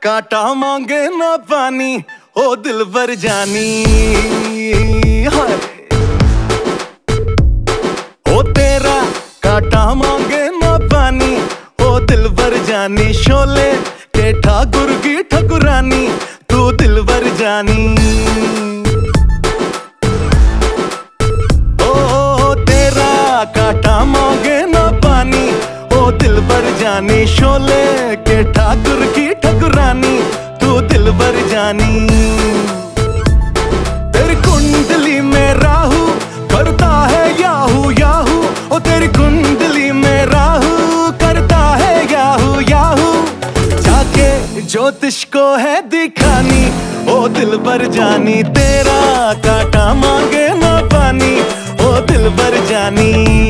कांटा मांगे ना पानी, ओ दिल भर जानी। हाय ओ तेरा कांटा मांगे ना पानी, ओ दिल भर जानी। शोले के ठाकुर की ठकुरानी, तू दिल भर जानी। ओ तेरा कांटा मांगे ना पानी, ओ दिल भर जानी। शोले के ठाकुर की ठकुरानी, तू दिल भर जानी। तेरी कुंडली में राहु करता है याहू याहू, ओ तेरी कुंडली में राहु करता है याहू याहू। जाके ज्योतिष को है दिखानी, ओ दिल भर जानी। तेरा कांटा मांगे ना पानी, ओ दिल भर जानी।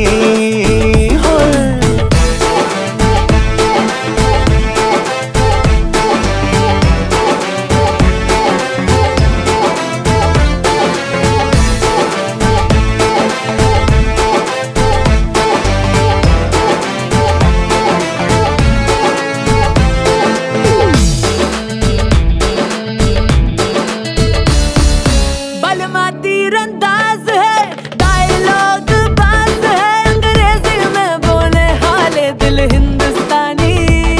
तीरंदाज है, डायलॉग बाज है, अंग्रेजी में बोले हाले दिल हिंदुस्तानी।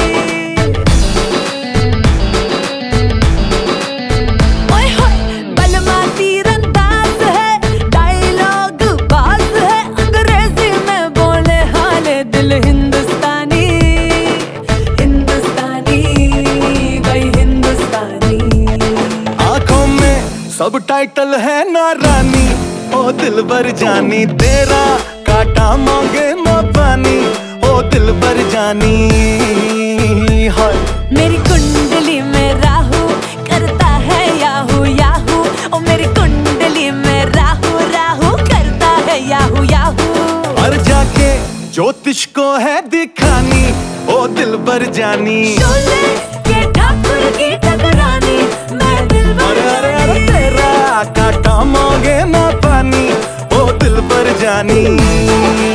ओए होए बलमा तीरंदाज है, डायलॉग बाज है, अंग्रेजी में बोले हाले दिल हिंदुस्तानी। हिंदुस्तानी भाई हिंदुस्तानी। आंखों में सब टाइटल है ना रानी, ओ दिल भर जानी। तेरा कांटा मांगे ना पानी, ओ दिल भर जानी। हाय मेरी कुंडली में राहु करता है याहू याहू, ओ मेरी कुंडली में राहु राहु करता है याहू याहू। और जाके ज्योतिष को है दिखानी, ओ दिल भर जानी। शोले के ठाकुर की ठकुरानी, मैं दिल भर जानी। तेरा कांटा मांगे ना पानी, ओ दिल भर जानी।